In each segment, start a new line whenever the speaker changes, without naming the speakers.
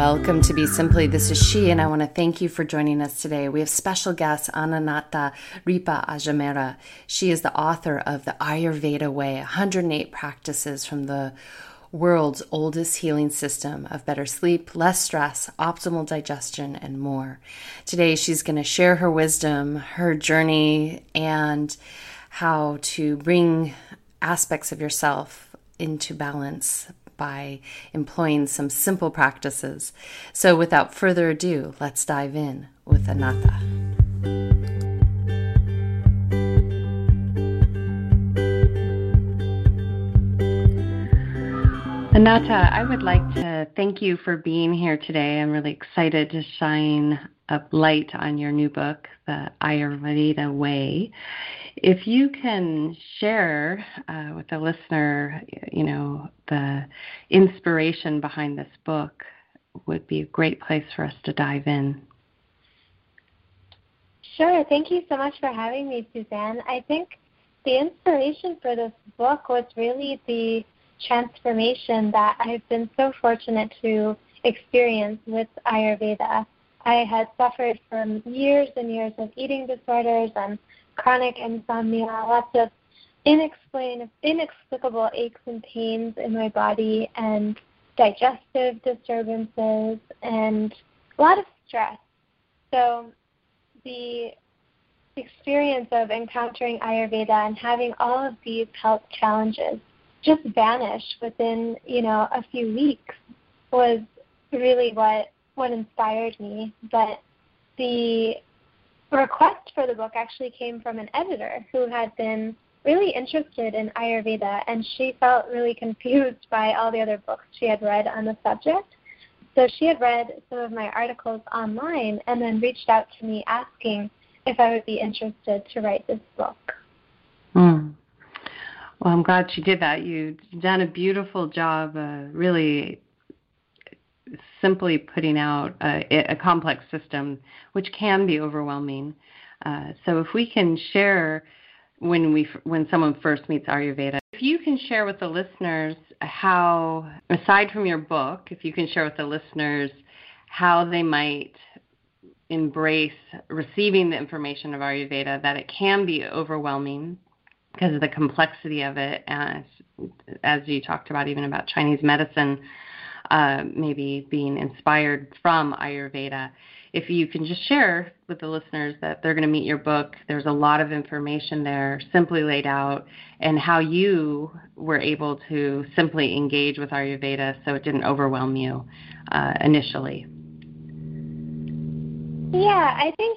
Welcome to Be Simply. This is She, and I want to thank you for joining us today. We have special guest Ananta Ripa Ajamera. She is the author of The Ayurveda Way, 108 practices from the world's oldest healing system of better sleep, less stress, optimal digestion, and more. Today, she's going to share her wisdom, her journey, and how to bring aspects of yourself into balance by employing some simple practices. So without further ado, let's dive in with Ananta. Ananta, I would like to thank you for being here today. I'm really excited to shine a light on your new book, The Ayurveda Way. If you can share with the listener, the inspiration behind this book, would be a great place for us to dive in.
Sure. Thank you so much for having me, Suzanne. I think the inspiration for this book was really the transformation that I've been so fortunate to experience with Ayurveda. I had suffered from years and years of eating disorders and chronic insomnia, lots of inexplicable aches and pains in my body, and digestive disturbances, and a lot of stress. So the experience of encountering Ayurveda and having all of these health challenges just vanish within, a few weeks was really what inspired me. But the request for the book actually came from an editor who had been really interested in Ayurveda, and she felt really confused by all the other books she had read on the subject. So she had read some of my articles online and then reached out to me asking if I would be interested to write this book.
Well, I'm glad she did that. You've done a beautiful job really simply putting out a complex system, which can be overwhelming. So if we can share when someone first meets Ayurveda, if you can share with the listeners how, aside from your book, if you can share with the listeners how they might embrace receiving the information of Ayurveda, that it can be overwhelming because of the complexity of it, as you talked about, even about Chinese medicine, maybe being inspired from Ayurveda. If you can just share with the listeners that they're going to meet your book, there's a lot of information there simply laid out, and how you were able to simply engage with Ayurveda so it didn't overwhelm you initially.
Yeah, I think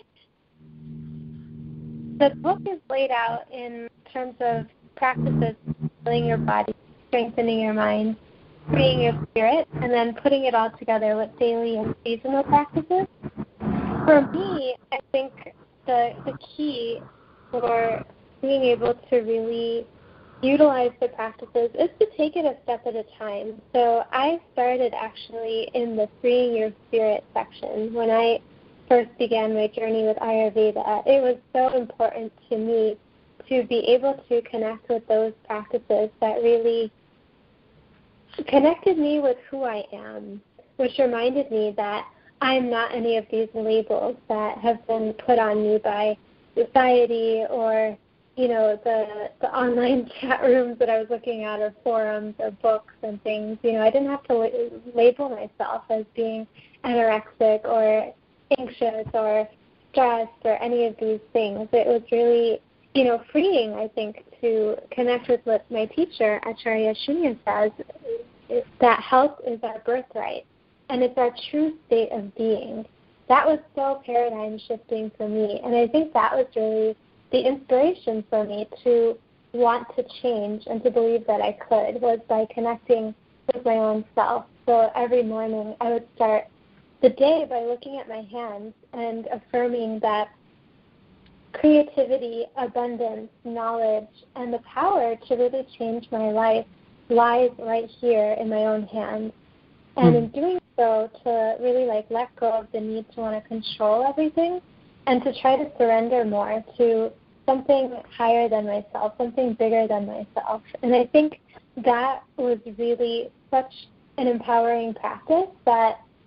the book is laid out in terms of practices, healing your body, strengthening your mind, freeing your spirit, and then putting it all together with daily and seasonal practices. For me, I think the key for being able to really utilize the practices is to take it a step at a time. So I started actually in the freeing your spirit section. When I first began my journey with Ayurveda, it was so important to me to be able to connect with those practices that really connected me with who I am, which reminded me that I'm not any of these labels that have been put on me by society or, the online chat rooms that I was looking at, or forums or books and things. I didn't have to label myself as being anorexic or anxious or stressed or any of these things. It was really, freeing, I think, to connect with what my teacher, Acharya Shunya, says, is that health is our birthright, and it's our true state of being. That was so paradigm shifting for me, and I think that was really the inspiration for me to want to change and to believe that I could, was by connecting with my own self. So every morning I would start the day by looking at my hands and affirming that creativity, abundance, knowledge, and the power to really change my life lies right here in my own hands. And in doing so, to really let go of the need to want to control everything, and to try to surrender more to something higher than myself, something bigger than myself. And I think that was really such an empowering practice that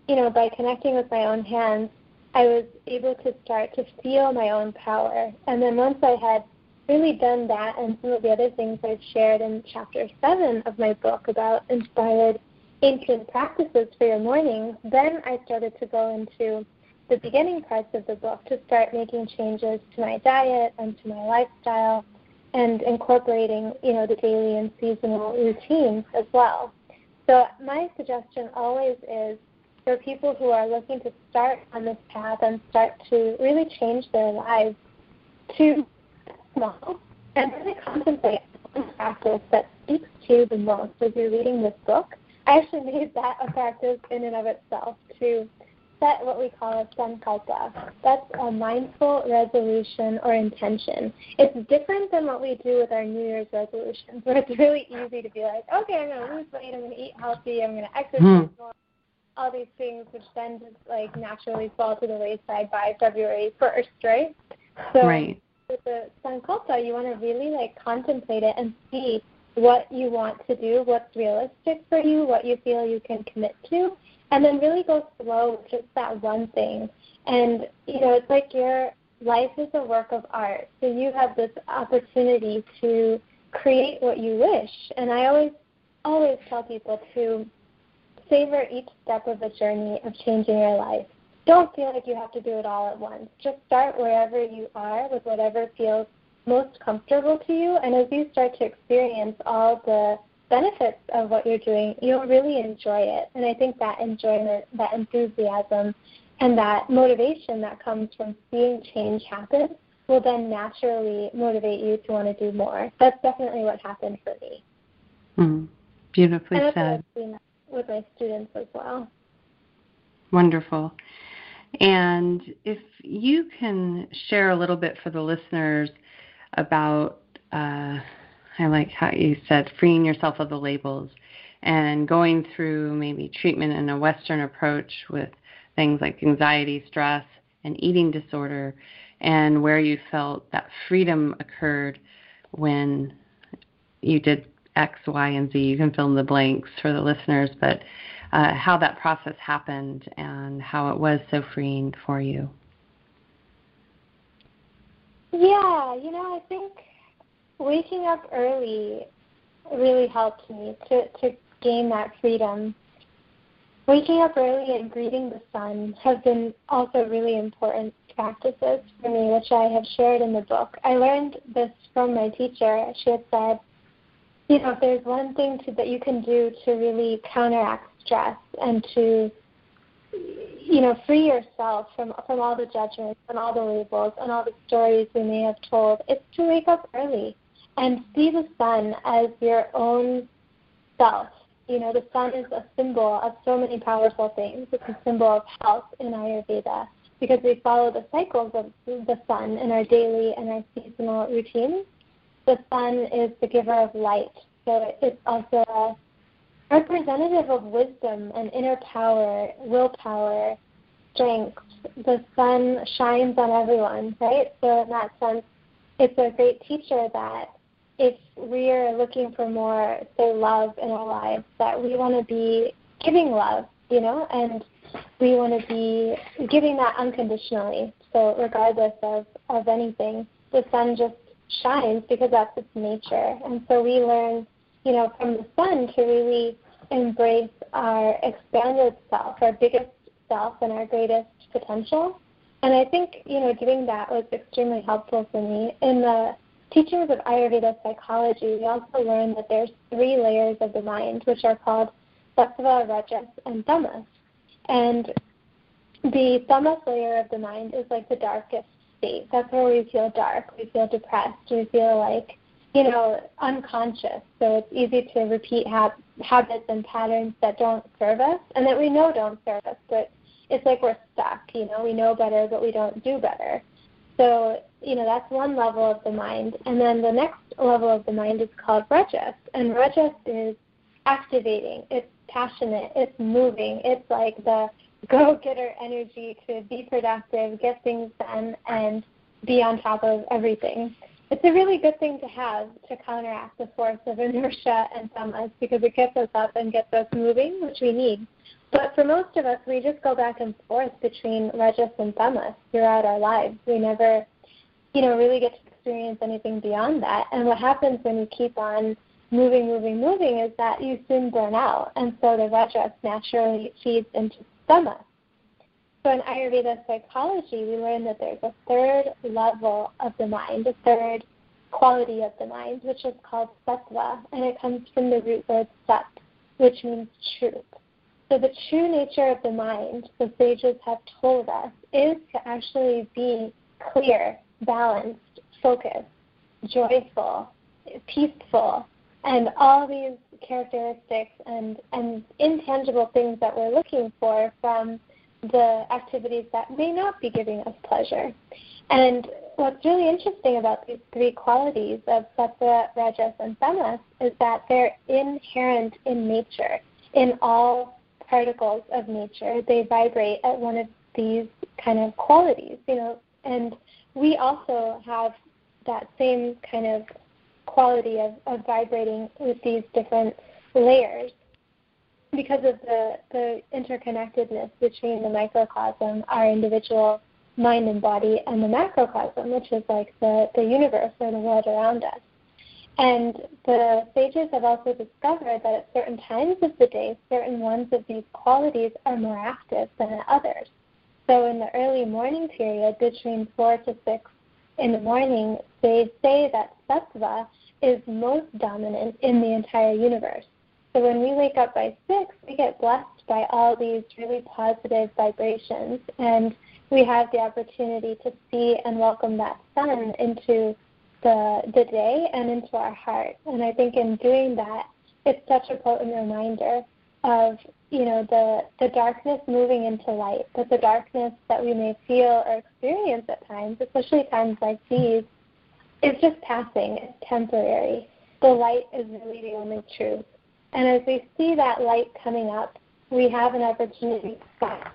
by connecting with my own hands, I was able to start to feel my own power. And then once I had really done that and some of the other things I've shared in Chapter 7 of my book about inspired ancient practices for your mornings, then I started to go into the beginning parts of the book to start making changes to my diet and to my lifestyle and incorporating, the daily and seasonal routines as well. So my suggestion always is for people who are looking to start on this path and start to really change their lives to small and really contemplate on practice that speaks to you the most as you're reading this book. I actually made that a practice in and of itself to set what we call a sankalpa. That's a mindful resolution or intention. It's different than what we do with our New Year's resolutions, where it's really easy to be like, okay, I'm going to lose weight, I'm going to eat healthy, I'm going to exercise more, all these things, which then just naturally fall to the wayside by February 1st, right? So
right.
With the sankalpa, you want to really contemplate it and see what you want to do, what's realistic for you, what you feel you can commit to, and then really go slow with just that one thing. And, it's like your life is a work of art. So you have this opportunity to create what you wish. And I always tell people to savor each step of the journey of changing your life. Don't feel like you have to do it all at once. Just start wherever you are with whatever feels most comfortable to you. And as you start to experience all the benefits of what you're doing, you'll really enjoy it. And I think that enjoyment, that enthusiasm, and that motivation that comes from seeing change happen will then naturally motivate you to want to do more. That's definitely what happened for me.
Beautifully
and
said.
I've seen that with my students as well.
Wonderful. And if you can share a little bit for the listeners about I like how you said freeing yourself of the labels and going through maybe treatment in a Western approach with things like anxiety, stress, and eating disorder, and where you felt that freedom occurred when you did X, Y, and Z. You can fill in the blanks for the listeners, but how that process happened and how it was so freeing for you.
Yeah, I think waking up early really helped me to gain that freedom. Waking up early and greeting the sun have been also really important practices for me, which I have shared in the book. I learned this from my teacher. She had said, if there's one thing that you can do to really counteract stress and to free yourself from all the judgments and all the labels and all the stories we may have told, it's to wake up early and see the sun as your own self. The sun is a symbol of so many powerful things. It's a symbol of health in Ayurveda because we follow the cycles of the sun in our daily and our seasonal routines. The sun is the giver of light, so it's also a representative of wisdom and inner power, willpower, strength. The sun shines on everyone, right? So in that sense, it's a great teacher that if we're looking for more, say, love in our lives, that we want to be giving love, and we want to be giving that unconditionally. So regardless of anything, the sun just shines because that's its nature. And so we learn, from the sun to really embrace our expanded self, our biggest self and our greatest potential. And I think, doing that was extremely helpful for me. In the teachings of Ayurveda psychology, we also learned that there's 3 layers of the mind, which are called Sattva, Rajas, and Tamas. And the Tamas layer of the mind is like the darkest state. That's where we feel dark, we feel depressed, we feel like, unconscious. So it's easy to repeat habits and patterns that don't serve us and that we know don't serve us, but it's like we're stuck, we know better, but we don't do better. So, that's one level of the mind. And then the next level of the mind is called Rajas. And Rajas is activating, it's passionate, it's moving, it's like the go-getter energy to be productive, get things done, and be on top of everything. it's a really good thing to have to counteract the force of inertia and tamas, because it gets us up and gets us moving, which we need. But for most of us, we just go back and forth between rajas and tamas throughout our lives. We never, really get to experience anything beyond that. And what happens when you keep on moving is that you soon burn out. And so the rajas naturally feeds into tamas. So in Ayurveda psychology, we learn that there's a third level of the mind, a third quality of the mind, which is called sattva, and it comes from the root word sat, which means truth. So the true nature of the mind, the sages have told us, is to actually be clear, balanced, focused, joyful, peaceful, and all these characteristics and intangible things that we're looking for from the activities that may not be giving us pleasure. And what's really interesting about these three qualities of sattva, rajas, and tamas is that they're inherent in nature, in all particles of nature. They vibrate at one of these kind of qualities, and we also have that same kind of quality of vibrating with these different layers, because of the interconnectedness between the microcosm, our individual mind and body, and the macrocosm, which is like the universe or the world around us. And the sages have also discovered that at certain times of the day, certain ones of these qualities are more active than at others. So in the early morning period, between 4 to 6 in the morning, they say that sattva is most dominant in the entire universe. So when we wake up by 6, we get blessed by all these really positive vibrations, and we have the opportunity to see and welcome that sun into the day and into our heart. And I think in doing that, it's such a potent reminder of, the darkness moving into light, that the darkness that we may feel or experience at times, especially times like these, is just passing, it's temporary. The light is really the only truth. And as we see that light coming up, we have an opportunity to stop.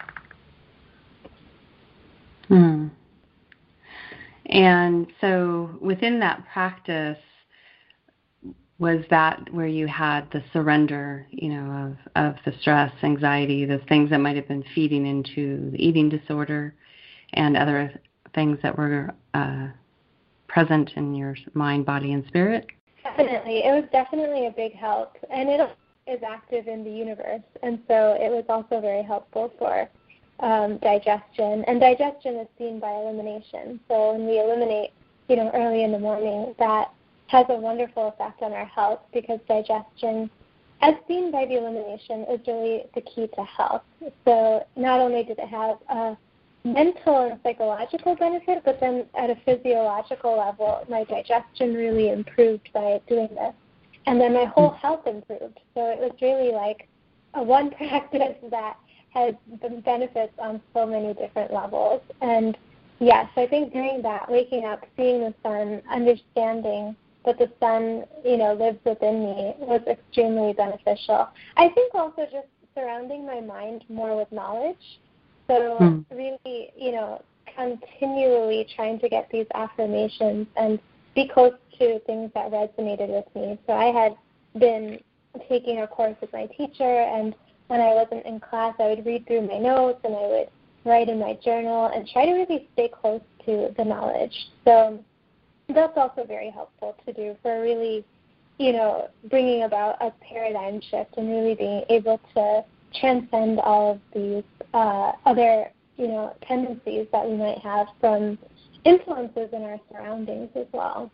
And so within that practice, was that where you had the surrender, of the stress, anxiety, the things that might have been feeding into the eating disorder and other things that were present in your mind, body, and spirit?
Definitely. It was definitely a big help. And it is active in the universe. And so it was also very helpful for digestion. And digestion is seen by elimination. So when we eliminate, early in the morning, that has a wonderful effect on our health, because digestion, as seen by the elimination, is really the key to health. So not only did it have a mental and psychological benefit, but then at a physiological level, my digestion really improved by doing this. And then my whole health improved. So it was really like a one practice that had benefits on so many different levels. And yes, I think doing that, waking up, seeing the sun, understanding that the sun, lives within me, was extremely beneficial. I think also just surrounding my mind more with knowledge. So really, continually trying to get these affirmations and be close to things that resonated with me. So I had been taking a course with my teacher, and when I wasn't in class, I would read through my notes and I would write in my journal and try to really stay close to the knowledge. So that's also very helpful to do for really, bringing about a paradigm shift and really being able to transcend all of these other, tendencies that we might have from influences in our surroundings as well.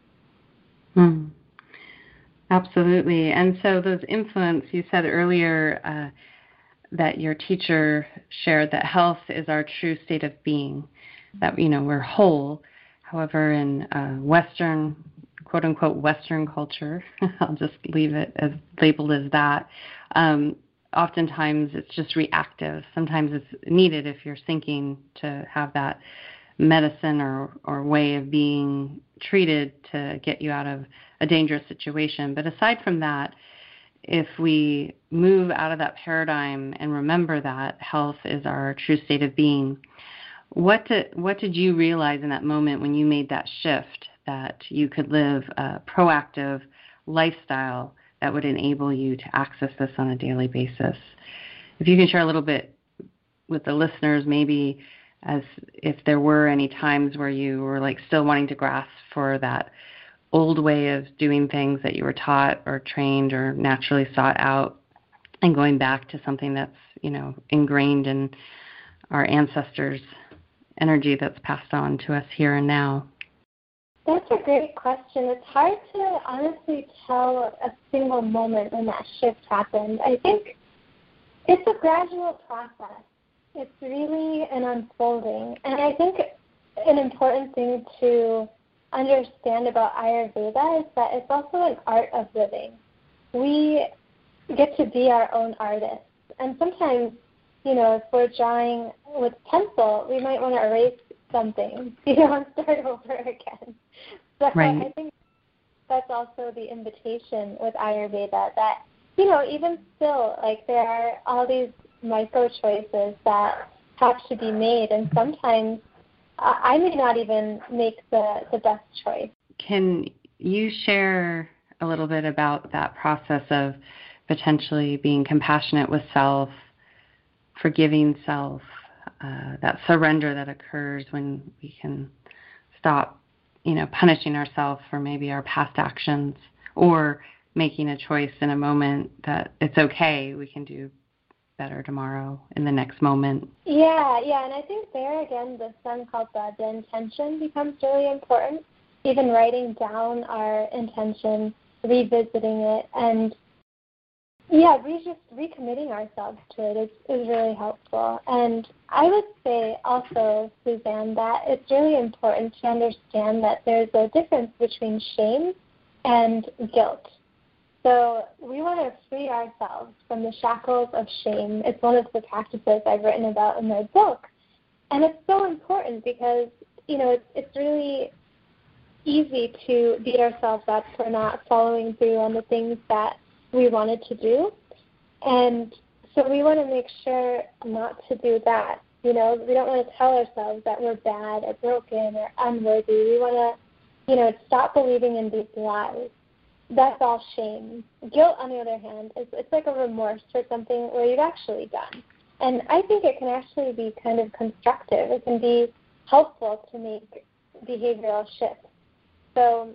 Absolutely. And so those influences, you said earlier that your teacher shared that health is our true state of being, that, we're whole. However, in Western, quote-unquote, Western culture, I'll just leave it as labeled as that, oftentimes it's just reactive. Sometimes it's needed if you're thinking to have that medicine or way of being treated to get you out of a dangerous situation. But aside from that, if we move out of that paradigm and remember that health is our true state of being, what did you realize in that moment when you made that shift, that you could live a proactive lifestyle that would enable you to access this on a daily basis. If you can share a little bit with the listeners, maybe as if there were any times where you were like still wanting to grasp for that old way of doing things that you were taught or trained or naturally sought out, and going back to something that's, ingrained in our ancestors' energy that's passed on to us here and now.
That's a great question. It's hard to honestly tell a single moment when that shift happened. I think it's a gradual process. It's really an unfolding. And I think an important thing to understand about Ayurveda is that it's also an art of living. We get to be our own artists. And sometimes, if we're drawing with pencil, we might want to erase something, and start over again. So
right.
I think that's also the invitation with Ayurveda that, even still, like there are all these micro choices that have to be made, and sometimes I may not even make the best choice.
Can you share a little bit about that process of potentially being compassionate with self, forgiving self, that surrender that occurs when we can stop, punishing ourselves for maybe our past actions, or making a choice in a moment that it's okay, we can do better tomorrow in the next moment.
Yeah, and I think there again, the sankalpa, the intention becomes really important. Even writing down our intention, revisiting it, and just recommitting ourselves to it is really helpful. And I would say also, Suzanne, that it's really important to understand that there's a difference between shame and guilt. So we want to free ourselves from the shackles of shame. It's one of the practices I've written about in my book. And it's so important because, it's really easy to beat ourselves up for not following through on the things that we wanted to do. And so we want to make sure not to do that. We don't want to tell ourselves that we're bad or broken or unworthy. We want to, stop believing in these lies. That's all shame. Guilt, on the other hand, it's like a remorse for something where you've actually done. And I think it can actually be kind of constructive. It can be helpful to make behavioral shifts. So,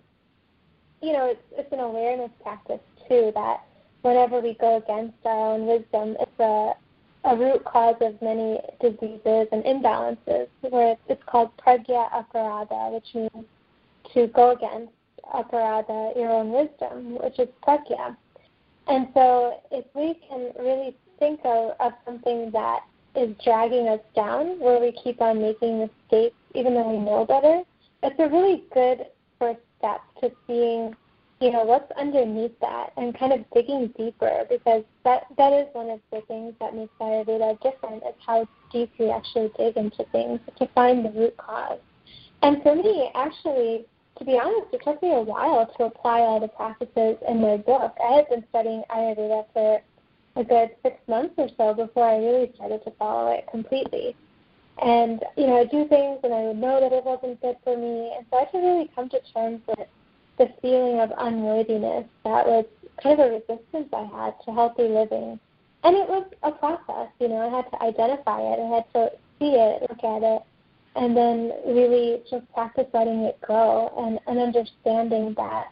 it's an awareness practice, too, that whenever we go against our own wisdom, it's a root cause of many diseases and imbalances, where it's called pragya aparada, which means to go against aparada, your own wisdom, which is pragya. And so if we can really think of something that is dragging us down, where we keep on making mistakes even though we know better, it's a really good first step to seeing, what's underneath that and kind of digging deeper, because that is one of the things that makes Ayurveda different, is how deep we actually dig into things to find the root cause. And for me, actually, to be honest, it took me a while to apply all the practices in my book. I had been studying Ayurveda for a good 6 months or so before I really started to follow it completely. And, I'd do things and I would know that it wasn't good for me. And so I had to really come to terms with the feeling of unworthiness that was kind of a resistance I had to healthy living. And it was a process, I had to identify it. I had to see it, look at it, and then really just practice letting it grow and understanding that,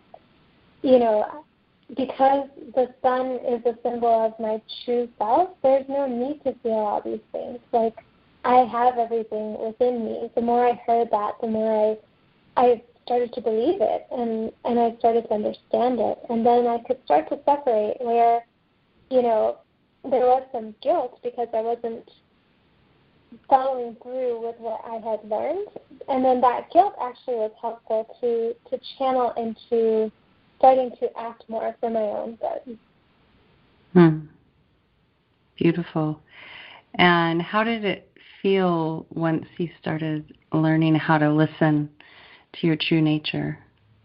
because the sun is a symbol of my true self, there's no need to feel all these things. Like, I have everything within me. The more I heard that, the more I started to believe it, and I started to understand it. And then I could start to separate where, there was some guilt because I wasn't following through with what I had learned. And then that guilt actually was helpful to channel into starting to act more for my own good.
Beautiful. And how did it feel once you started learning how to listen to your true nature?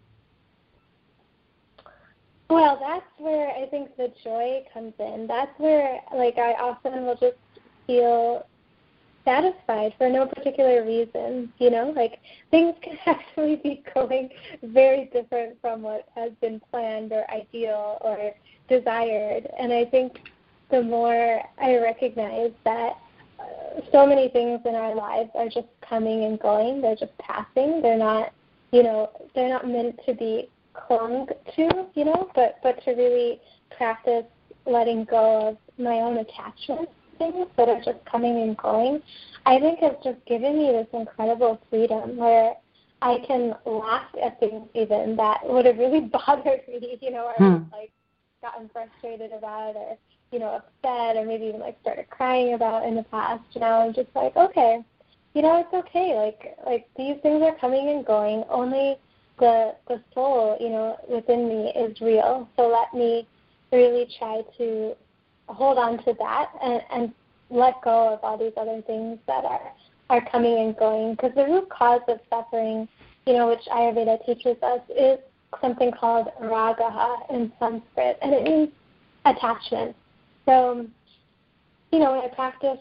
Well, that's where I think the joy comes in. That's where, I often will just feel satisfied for no particular reason, like things can actually be going very different from what has been planned or ideal or desired. And I think the more I recognize that so many things in our lives are just coming and going, they're just passing, they're not, they're not meant to be clung to, but to really practice letting go of my own attachments, things that are just coming and going, I think has just given me this incredible freedom where I can laugh at things even that would have really bothered me, or I would have, gotten frustrated about or, upset or maybe even, started crying about in the past. Now I'm just okay, it's okay. Like these things are coming and going. Only the soul, within me is real. So let me really try to hold on to that and let go of all these other things that are coming and going. Because the root cause of suffering, which Ayurveda teaches us, is something called ragaha in Sanskrit, and it means attachment. So, when I practice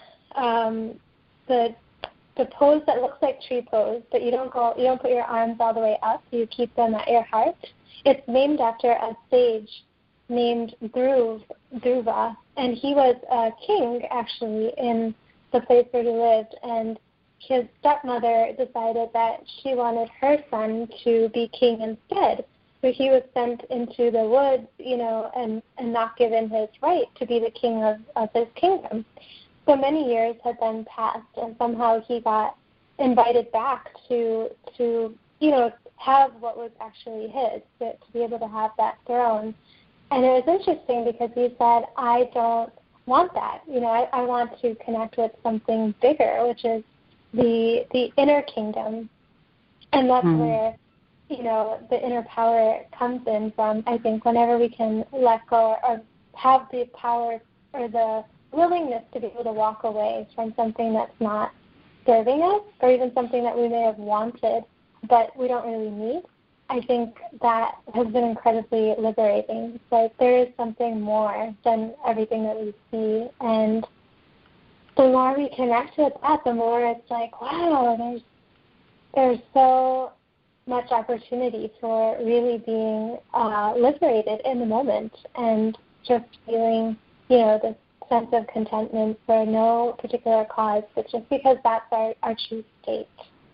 the pose that looks like tree pose, but you don't put your arms all the way up, you keep them at your heart. It's named after a sage named Dhruva, and he was a king, actually, in the place where he lived, and his stepmother decided that she wanted her son to be king instead. So he was sent into the woods, and not given his right to be the king of his kingdom. So many years had then passed, and somehow he got invited back to have what was actually his, to be able to have that throne. And it was interesting because he said, I don't want that. I want to connect with something bigger, which is the inner kingdom. And that's where, the inner power comes in from, I think, whenever we can let go or have the power or the willingness to be able to walk away from something that's not serving us or even something that we may have wanted but we don't really need. I think that has been incredibly liberating. It's like there is something more than everything that we see, and the more we connect with that, the more it's like, wow, there's so much opportunity for really being liberated in the moment and just feeling, this sense of contentment for no particular cause, but just because that's our true state.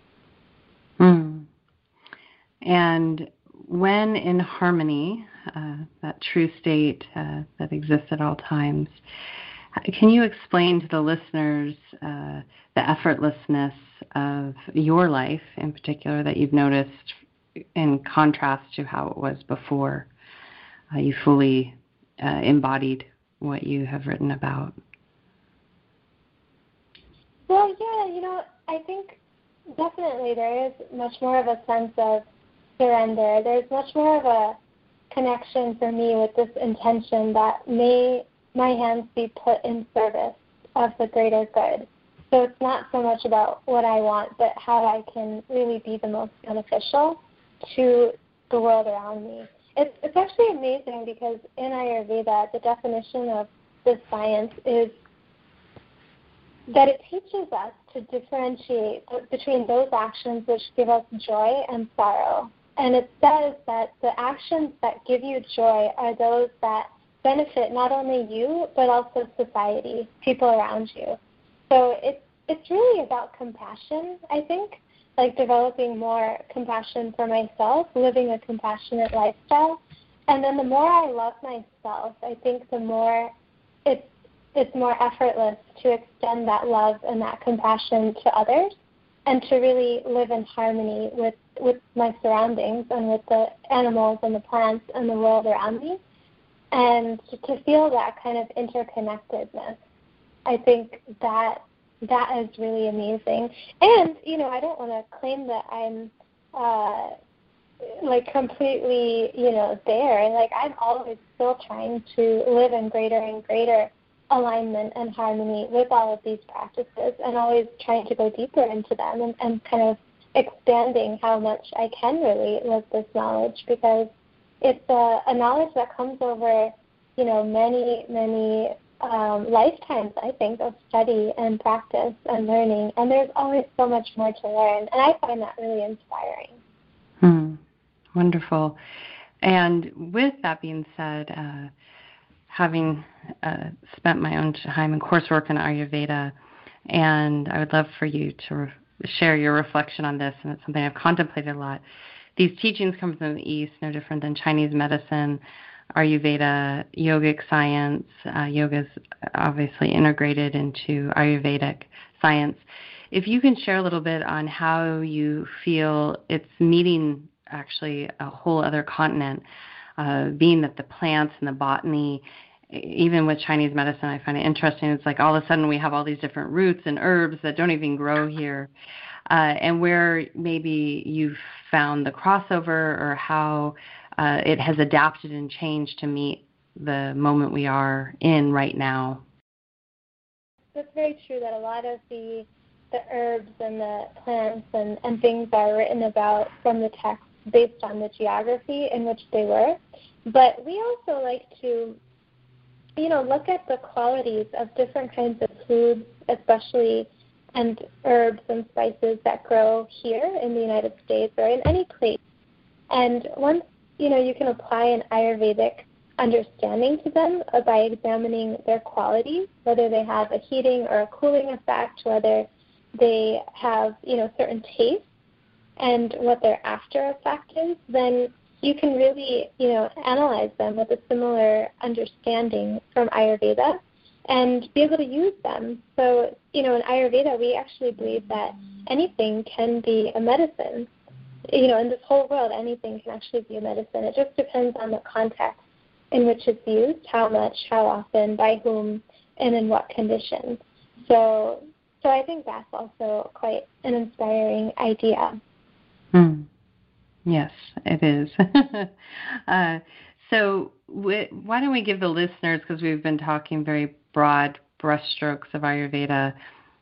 And when in harmony, that true state that exists at all times, can you explain to the listeners the effortlessness of your life in particular that you've noticed in contrast to how it was before you fully embodied what you have written about?
Well, yeah, I think definitely there is much more of a sense of surrender. There's much more of a connection for me with this intention that may my hands be put in service of the greater good. So it's not so much about what I want, but how I can really be the most beneficial to the world around me. It's actually amazing because in Ayurveda, the definition of this science is that it teaches us to differentiate between those actions which give us joy and sorrow. And it says that the actions that give you joy are those that benefit not only you, but also society, people around you. So it's really about compassion, I think, like developing more compassion for myself, living a compassionate lifestyle. And then the more I love myself, I think the more it's more effortless to extend that love and that compassion to others and to really live in harmony with my surroundings and with the animals and the plants and the world around me, and to feel that kind of interconnectedness. I think that is really amazing. And, I don't want to claim that I'm completely, there. Like, I'm always still trying to live in greater and greater alignment and harmony with all of these practices, and always trying to go deeper into them and kind of expanding how much I can really live this knowledge, because it's a knowledge that comes over, many, many lifetimes, I think, of study and practice and learning, and there's always so much more to learn, and I find that really inspiring.
Wonderful. And with that being said, having spent my own time in coursework in Ayurveda, and I would love for you to share your reflection on this, and it's something I've contemplated a lot. These teachings come from the East, no different than Chinese medicine, Ayurveda, yogic science. Yoga is obviously integrated into Ayurvedic science. If you can share a little bit on how you feel it's meeting actually a whole other continent, being that the plants and the botany, even with Chinese medicine, I find it interesting. It's like all of a sudden we have all these different roots and herbs that don't even grow here. And where maybe you've found the crossover or how it has adapted and changed to meet the moment we are in right now.
It's very true that a lot of the herbs and the plants and things are written about from the text based on the geography in which they were. But we also like to, look at the qualities of different kinds of foods, especially and herbs and spices that grow here in the United States or in any place. And once, you can apply an Ayurvedic understanding to them by examining their qualities, whether they have a heating or a cooling effect, whether they have, certain tastes and what their after effect is, then you can really, analyze them with a similar understanding from Ayurveda and be able to use them. So, in Ayurveda, we actually believe that anything can be a medicine. In this whole world, anything can actually be a medicine. It just depends on the context in which it's used, how much, how often, by whom, and in what conditions. So I think that's also quite an inspiring idea.
Yes, it is. So why don't we give the listeners, because we've been talking very broad brushstrokes of Ayurveda,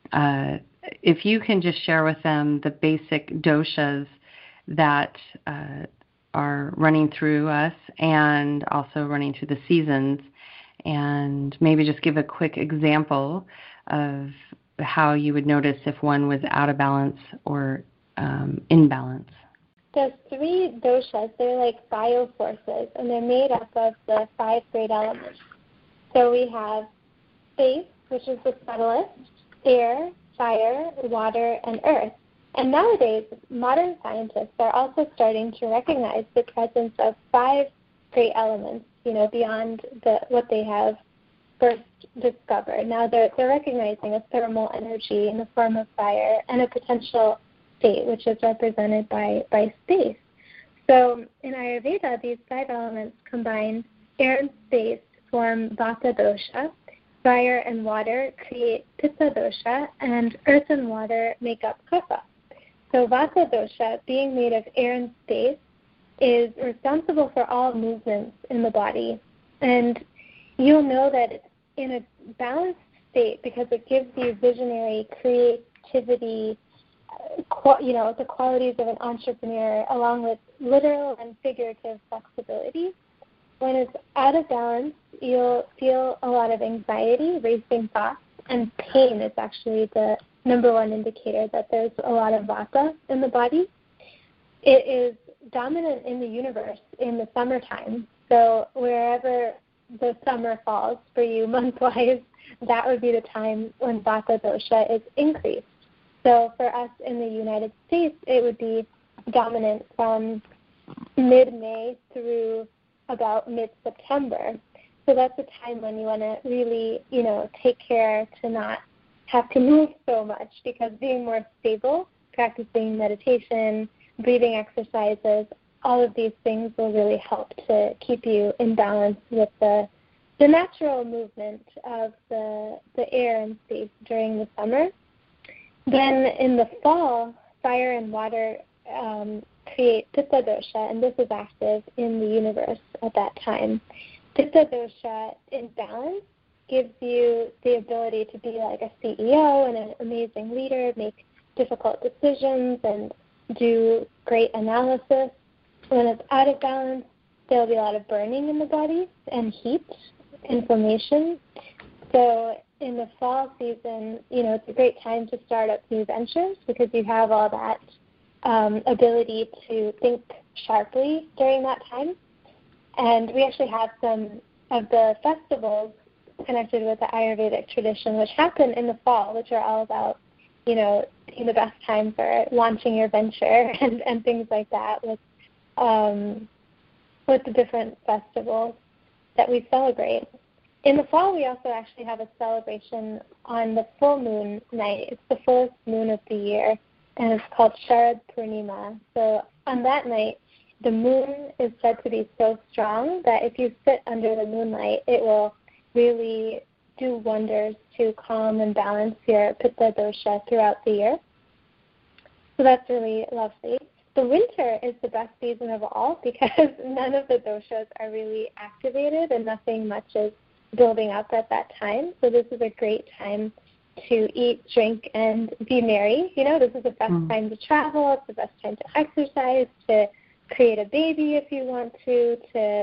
if you can just share with them the basic doshas that are running through us and also running through the seasons, and maybe just give a quick example of how you would notice if one was out of balance or in balance.
The 3 doshas, they're like bioforces, and they're made up of the 5 great elements. So we have space, which is the subtlest, air, fire, water, and earth. And nowadays, modern scientists are also starting to recognize the presence of 5 great elements, beyond what they have first discovered. Now they're recognizing a thermal energy in the form of fire and a potential state, which is represented by space. So in Ayurveda, these 5 elements combined, air and space form Vata dosha, fire and water create Pitta dosha, and earth and water make up Kapha. So Vata dosha, being made of air and space, is responsible for all movements in the body. And you'll know that it's in a balanced state because it gives you visionary creativity, the qualities of an entrepreneur, along with literal and figurative flexibility. When it's out of balance, you'll feel a lot of anxiety, racing thoughts, and pain is actually the number one indicator that there's a lot of vata in the body. It is dominant in the universe in the summertime. So wherever the summer falls for you month-wise, that would be the time when vata dosha is increased. So for us in the United States, it would be dominant from mid-May through about mid-September. So that's a time when you want to really, take care to not have to move so much, because being more stable, practicing meditation, breathing exercises, all of these things will really help to keep you in balance with the natural movement of the air and space during the summer. Then in the fall, fire and water create Pitta dosha, and this is active in the universe at that time. Pitta dosha in balance gives you the ability to be like a CEO and an amazing leader, make difficult decisions, and do great analysis. When it's out of balance, there'll be a lot of burning in the body and heat, inflammation. So in the fall season, it's a great time to start up new ventures because you have all that ability to think sharply during that time. And we actually have some of the festivals connected with the Ayurvedic tradition, which happen in the fall, which are all about, being the best time for launching your venture and things like that with the different festivals that we celebrate. In the fall, we also actually have a celebration on the full moon night. It's the fullest moon of the year, and it's called Sharad Purnima. So on that night, the moon is said to be so strong that if you sit under the moonlight, it will really do wonders to calm and balance your pitta dosha throughout the year. So that's really lovely. The winter is the best season of all because none of the doshas are really activated and nothing much is building up at that time. So this is a great time to eat, drink, and be merry. This is the best time to travel. It's the best time to exercise, to create a baby if you want to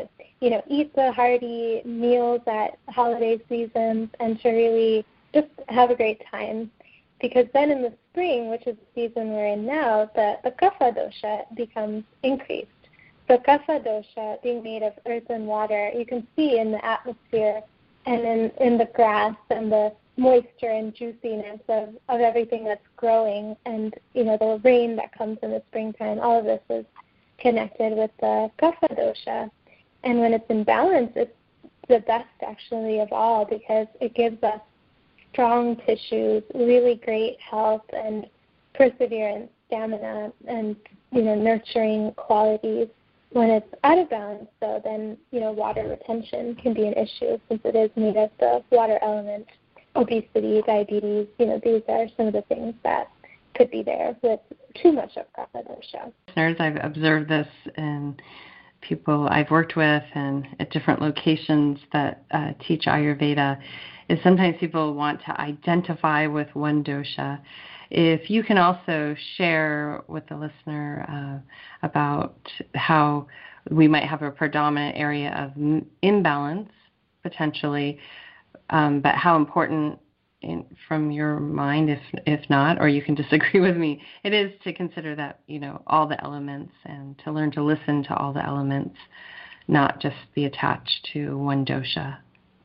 eat the hearty meals at holiday seasons and to really just have a great time. Because then in the spring, which is the season we're in now, the kapha dosha becomes increased. So kapha dosha, being made of earth and water, you can see in the atmosphere and in the grass and the moisture and juiciness of everything that's growing and, the rain that comes in the springtime. All of this is connected with the kapha dosha. And when it's in balance, it's the best actually of all because it gives us strong tissues, really great health and perseverance, stamina, and, nurturing qualities. When it's out of balance, though, then, water retention can be an issue since it is made of the water element. Obesity, diabetes, these are some of the things that could be there with too much of kapha dosha.
Listeners, I've observed this in people I've worked with and at different locations that teach Ayurveda, is sometimes people want to identify with one dosha. If you can also share with the listener about how we might have a predominant area of imbalance, potentially, but how important, from your mind, if not, or you can disagree with me, it is to consider that, all the elements and to learn to listen to all the elements, not just be attached to one dosha.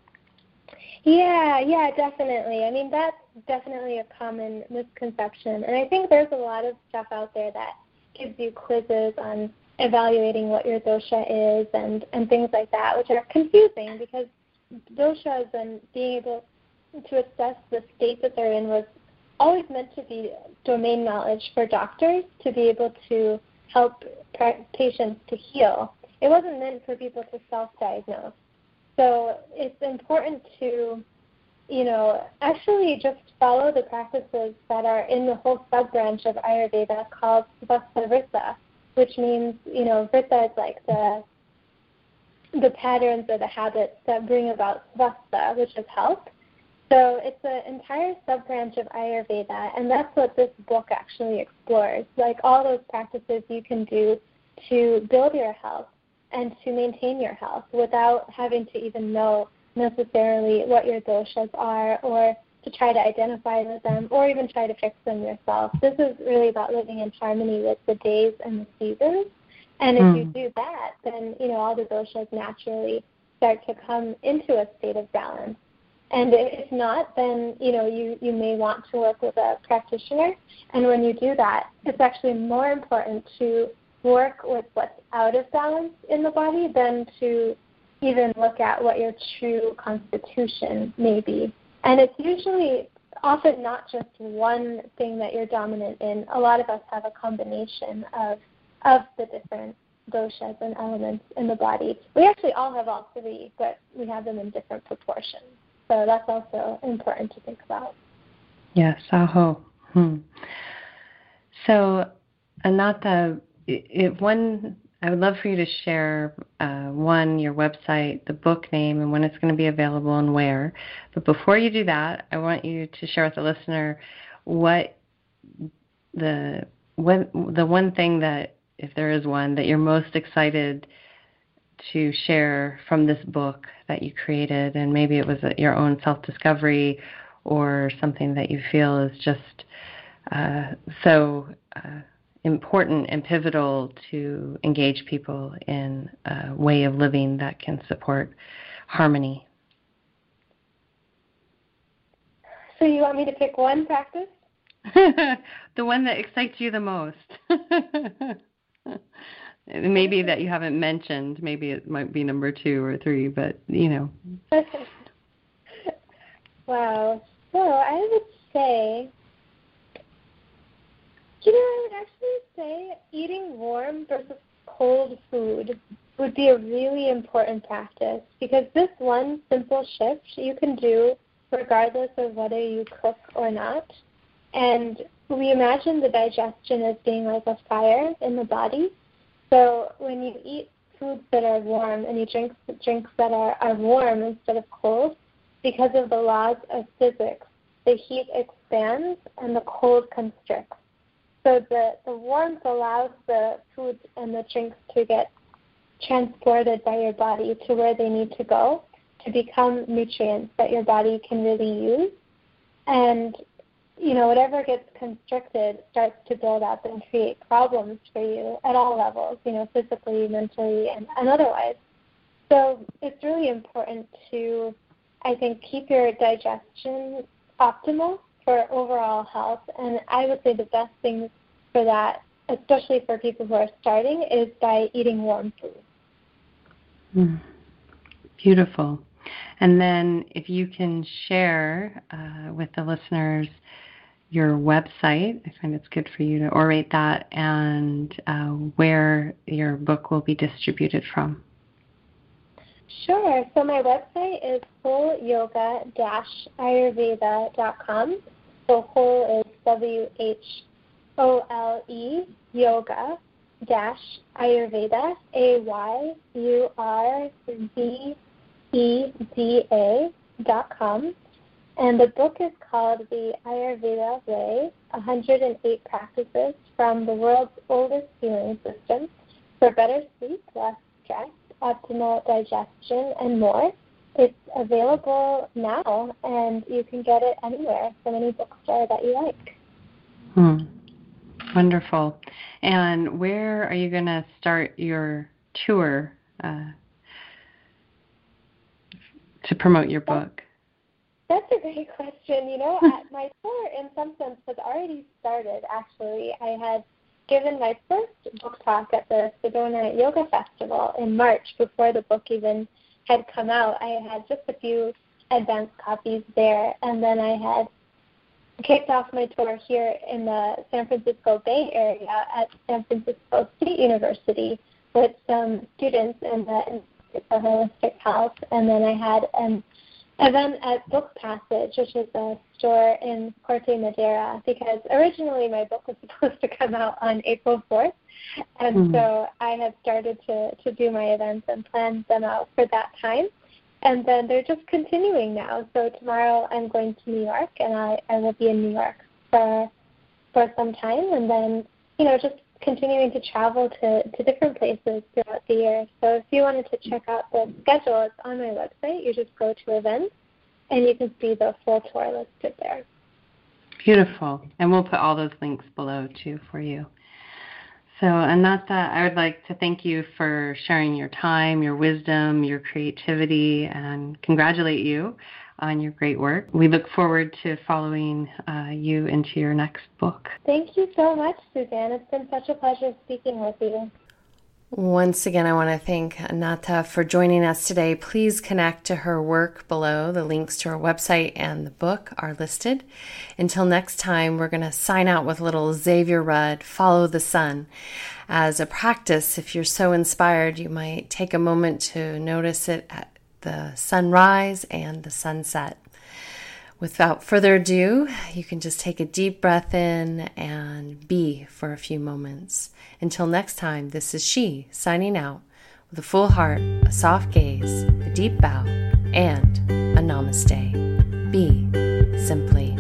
Yeah, definitely. I mean, that's definitely a common misconception. And I think there's a lot of stuff out there that gives you quizzes on evaluating what your dosha is and things like that, which are confusing because doshas and being able to assess the state that they're in was always meant to be domain knowledge for doctors to be able to help patients to heal. It wasn't meant for people to self-diagnose. So it's important to, actually just follow the practices that are in the whole sub-branch of Ayurveda called Svastha Vritta, which means, Vritta is like the patterns or the habits that bring about Svastha, which is health. So it's an entire sub-branch of Ayurveda, and that's what this book actually explores, like all those practices you can do to build your health and to maintain your health without having to even know necessarily what your doshas are or to try to identify with them or even try to fix them yourself. This is really about living in harmony with the days and the seasons. And if you do that, then, all the doshas naturally start to come into a state of balance. And if not, then, you may want to work with a practitioner. And when you do that, it's actually more important to work with what's out of balance in the body than to even look at what your true constitution may be. And it's usually often not just one thing that you're dominant in. A lot of us have a combination of the different doshas and elements in the body. We actually all have all three, but we have them in different proportions. So that's also important to think about.
Yes, aho. So, Ananta, I would love for you to share, your website, the book name, and when it's going to be available and where. But before you do that, I want you to share with the listener what the one thing that, if there is one, that you're most excited to share from this book that you created, and maybe it was your own self-discovery or something that you feel is just so important and pivotal to engage people in a way of living that can support harmony?
So you want me to pick one practice?
The one that excites you the most. Maybe that you haven't mentioned. Maybe it might be number 2 or 3, but,
Wow. So I would say, I would actually say eating warm versus cold food would be a really important practice, because this one simple shift you can do regardless of whether you cook or not. And we imagine the digestion as being like a fire in the body. So when you eat foods that are warm and you drink drinks that are warm instead of cold, because of the laws of physics, the heat expands and the cold constricts. So the warmth allows the foods and the drinks to get transported by your body to where they need to go to become nutrients that your body can really use. And, whatever gets constricted starts to build up and create problems for you at all levels, physically, mentally, and otherwise. So it's really important to, I think, keep your digestion optimal for overall health. And I would say the best thing for that, especially for people who are starting, is by eating warm food.
Beautiful. And then if you can share with the listeners your website, I find it's good for you to orate that, and where your book will be distributed from.
Sure. So my website is wholeyoga-ayurveda.com. So whole is WHOLE, yoga-ayurveda, AYURVEDA.com. And the book is called The Ayurveda Way, 108 Practices from the World's Oldest Healing System for Better Sleep, Less Stress, Optimal Digestion, and more. It's available now, and you can get it anywhere from any bookstore that you like.
Wonderful. And where are you going to start your tour to promote your book?
That's a great question. My tour, in some sense, has already started, actually. I had given my first book talk at the Sedona Yoga Festival in March before the book even had come out. I had just a few advanced copies there, and then I had kicked off my tour here in the San Francisco Bay Area at San Francisco State University with some students in the Institute for Holistic Health, and then I had an event at Book Passage, which is a store in Corte Madera, because originally my book was supposed to come out on April 4th, and so I had started to do my events and plan them out for that time, and then they're just continuing now. So tomorrow I'm going to New York, and I will be in New York for some time, and then, just continuing to travel to different places throughout the year. So if you wanted to check out the schedule, it's on my website. You just go to events, and you can see the full tour listed there.
Beautiful. And we'll put all those links below, too, for you. So, Ananta, I would like to thank you for sharing your time, your wisdom, your creativity, and congratulate you on your great work. We look forward to following you into your next book.
Thank you so much, Suzanne. It's been such a pleasure speaking with you.
Once again, I want to thank Ananta for joining us today. Please connect to her work below. The links to her website and the book are listed. Until next time, we're going to sign out with a little Xavier Rudd, Follow the Sun. As a practice, if you're so inspired, you might take a moment to notice it at the sunrise and the sunset. Without further ado, you can just take a deep breath in and be for a few moments. Until next time, this is She signing out with a full heart, a soft gaze, a deep bow, and a namaste. Be simply.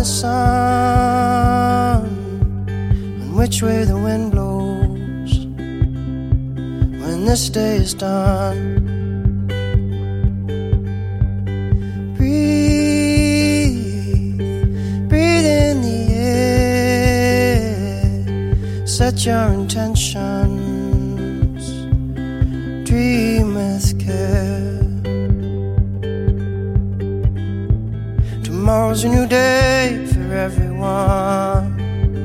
the sun and which way the wind blows when this day is done. Breathe in the air, set your intentions, dream with care. Tomorrow's a new day for everyone,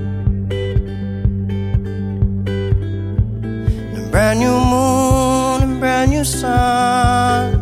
a brand new moon and brand new sun.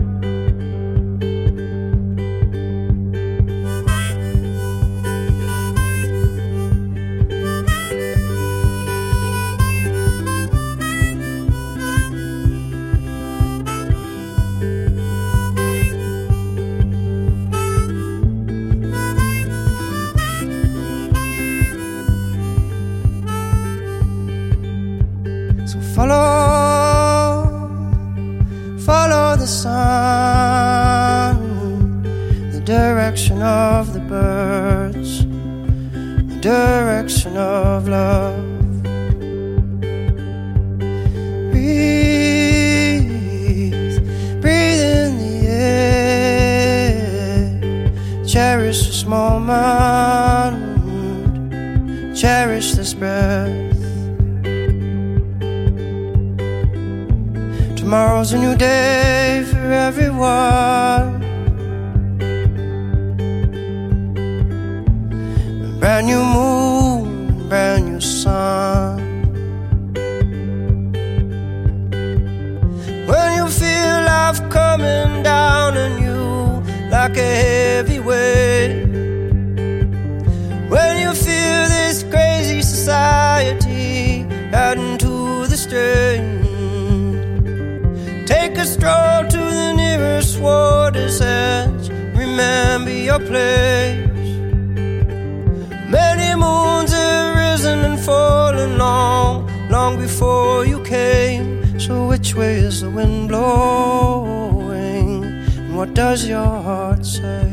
Follow the sun, the direction of the birds, the direction of love. Breathe in the air, cherish this moment, cherish this breath. Tomorrow's a new day for everyone, a brand new moon, a brand new sun. When you feel life coming down on you like a heavy weight, when you feel this crazy society adding to the strain, take a stroll to the nearest water's edge. Remember your place. Many moons have risen and fallen long before you came. So which way is the wind blowing? And what does your heart say?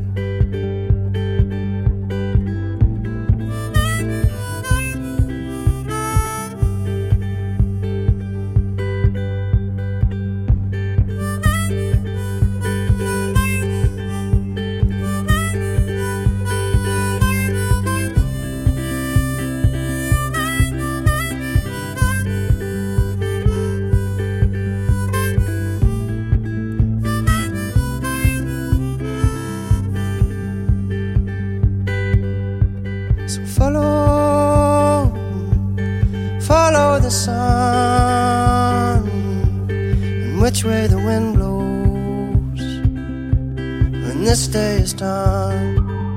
Follow the sun and which way the wind blows when this day is done.